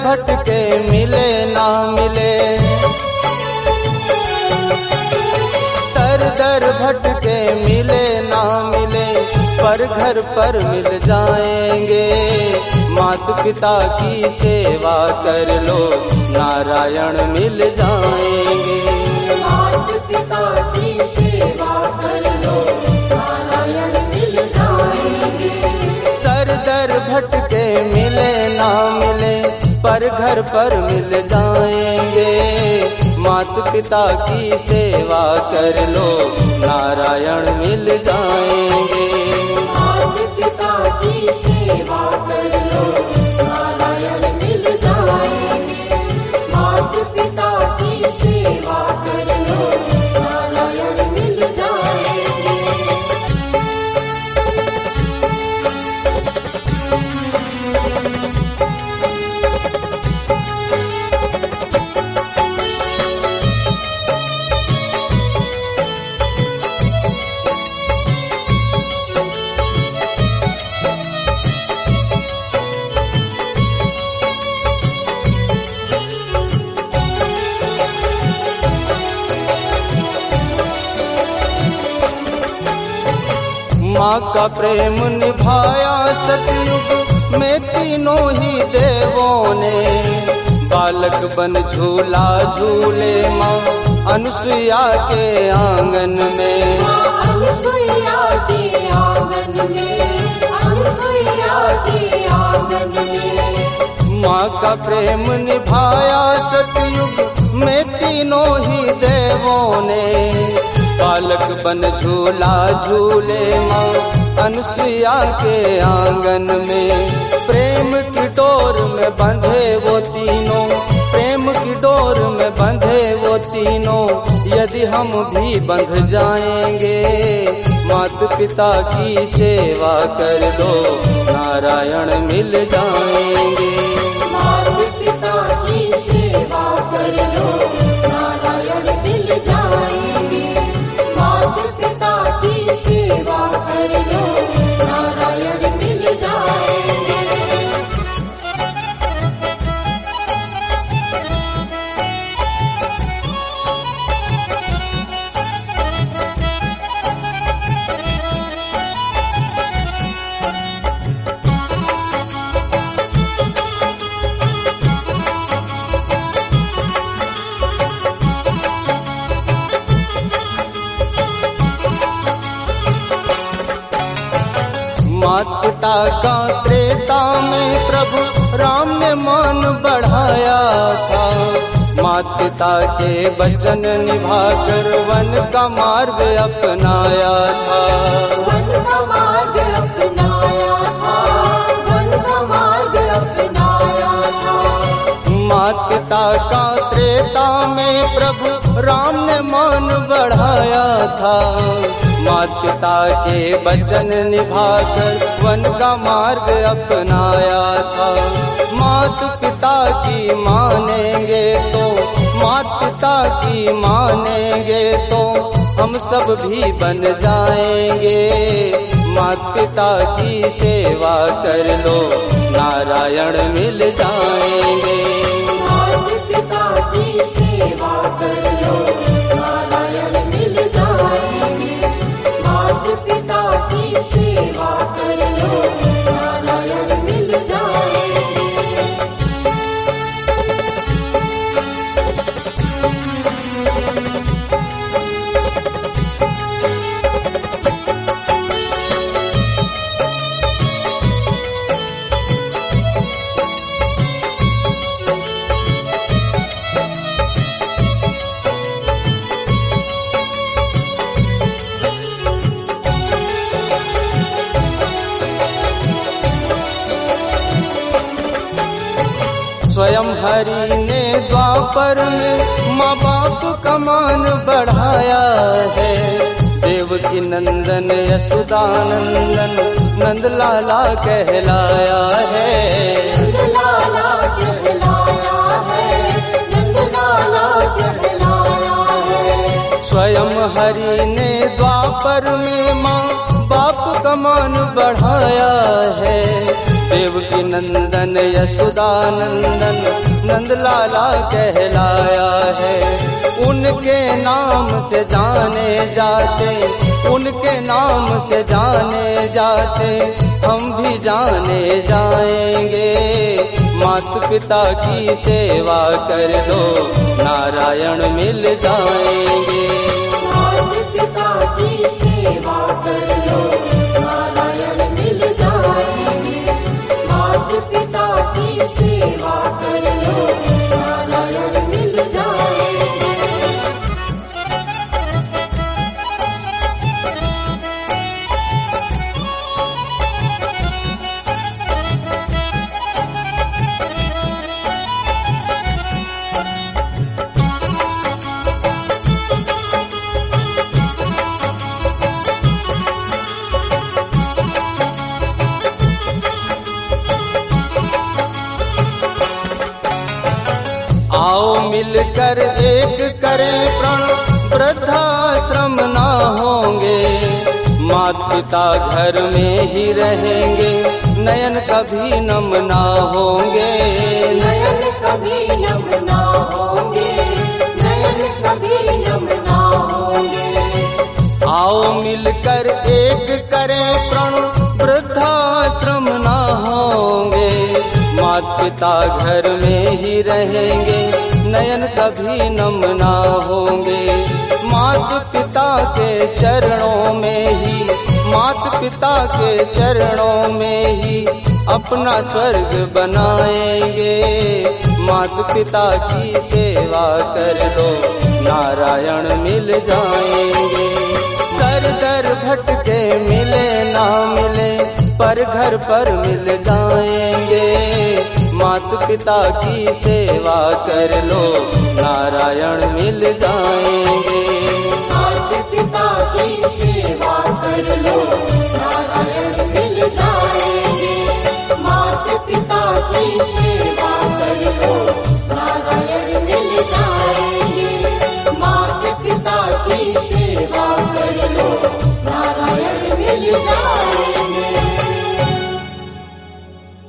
भटके मिले ना मिले, दर दर भटके मिले ना मिले, पर घर पर मिल जाएंगे। माता पिता की सेवा कर लो, नारायण मिल जाएंगे। माता पिता की सेवा कर लो, नारायण मिल जाएंगे। दर दर भटके मिले ना मिले, पर घर पर मिल जाएंगे। माता पिता की सेवा कर लो, नारायण मिल जाएंगे। माता पिता की सेवा कर लो, नारायण मिल जाएंगे। माता पिता की सेवा कर लो, नारायण मिल जाएंगे। माँ का प्रेम निभाया सतयुग में तीनों ही देवों ने। बालक बन झूला झूले माँ अनुसुईया के आंगन में। अनुसुईया के आंगन में, अनुसुईया के आंगन में। माँ का प्रेम निभाया सतयुग में तीनों ही देवों ने। बालक बन झूला झूले माँ अनुसुईया के आंगन में। प्रेम की डोर में बंधे वो तीनों, प्रेम की डोर में बंधे वो तीनों, यदि हम भी बंध जाएंगे। माता पिता की सेवा कर लो, नारायण मिल जाएंगे। माता पिता की सेवा कर लो, नारायण मिल जाएंगे। माता पिता की सेवा कर लो, नारायण मिल जाएंगे। माता पिता का त्रेता में प्रभु राम ने मान बढ़ाया था। माता पिता के वचन निभाकर वन का मार्ग अपनाया था। वन का मार्ग अपनाया था, वन का मार्ग अपनाया था। माता पिता का त्रेता में प्रभु राम ने मान बढ़ाया था। माता पिता के वचन निभाकर वन का मार्ग अपनाया था। माता पिता की मानेंगे तो, माता पिता की मानेंगे तो हम सब भी बन जाएंगे। माता पिता की सेवा कर लो, नारायण मिल जाएंगे। माता पिता की सेवा कर लो, नारायण मिल जाएंगे। माता पिता की सेवा कर लो, नारायण मिल जाएंगे। स्वयं हरि ने द्वापर में माँ बाप का मान बढ़ाया है। देवकी नंदन यशोदानंदन नंदलाला कहलाया है। नंदलाला कहलाया है, नंदलाला कहलाया है। स्वयं हरि ने द्वापर में माँ बाप का मान बढ़ाया है। देवकी नंदन यशोदा नंदन नंदलाला कहलाया है। उनके नाम से जाने जाते, उनके नाम से जाने जाते हम भी जाने जाएंगे। माता पिता की सेवा कर लो नारायण मिल जाएंगे। माता पिता की सेवा कर लो नारायण मिल जाएंगे। माता पिता की सेवा कर लो नारायण मिल जाएंगे। आओ मिलकर एक करें प्रण, वृद्धाश्रम ना होंगे। माता पिता घर में ही रहेंगे, नयन कभी नम ना होंगे। नयन कभी नम ना होंगे, नयन कभी नम ना होंगे। आओ मिलकर एक करें प्रण, वृद्धाश्रम ना होंगे। माता पिता घर में ही रहेंगे, नयन कभी नम ना होंगे। माता पिता के चरणों में ही, माता पिता के चरणों में ही अपना स्वर्ग बनाएंगे। माता पिता की सेवा कर लो नारायण मिल जाएंगे। दर दर भटके मिले ना मिले पर घर पर मिल जाएंगे। माता पिता की सेवा कर लो नारायण मिल जाएंगे। माता पिता की सेवा कर लो नारायण मिल जाएंगे। माता पिता की सेवा